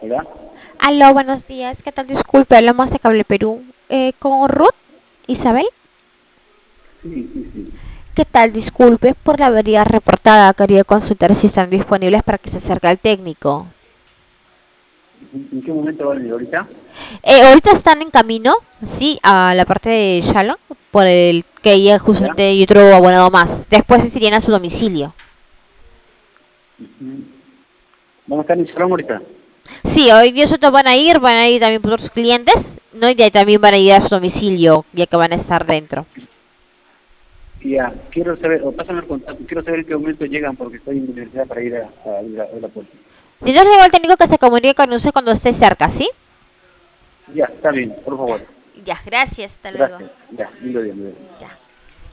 Hola. Aló, buenos días. ¿Qué tal? Disculpe, hablamos de Cable Perú. ¿Con Ruth? ¿Isabel? Sí, sí, sí. ¿Qué tal? Disculpe por la avería reportada. Quería consultar si están disponibles para que se acerque al técnico. ¿En qué momento van a venir ahorita? Ahorita están en camino, sí, a la parte de Shalom, por el que ya ¿Ya? justamente hay otro abonado más. Después se irían a su domicilio. Ujú. ¿Vamos a estar en Salón ahorita? Sí, hoy día otros van a ir también por otros clientes, ¿no? Y de ahí también van a ir a su domicilio, ya que van a estar dentro. Ya, quiero saber, o pásame el contacto, quiero saber en qué momento llegan porque estoy en la universidad para ir a la puerta. Si no, le digo al técnico que se comunique con usted cuando esté cerca, ¿sí? Ya, está bien, por favor. Ya, gracias, hasta luego. Gracias. Ya, lindo día, lindo día. Ya.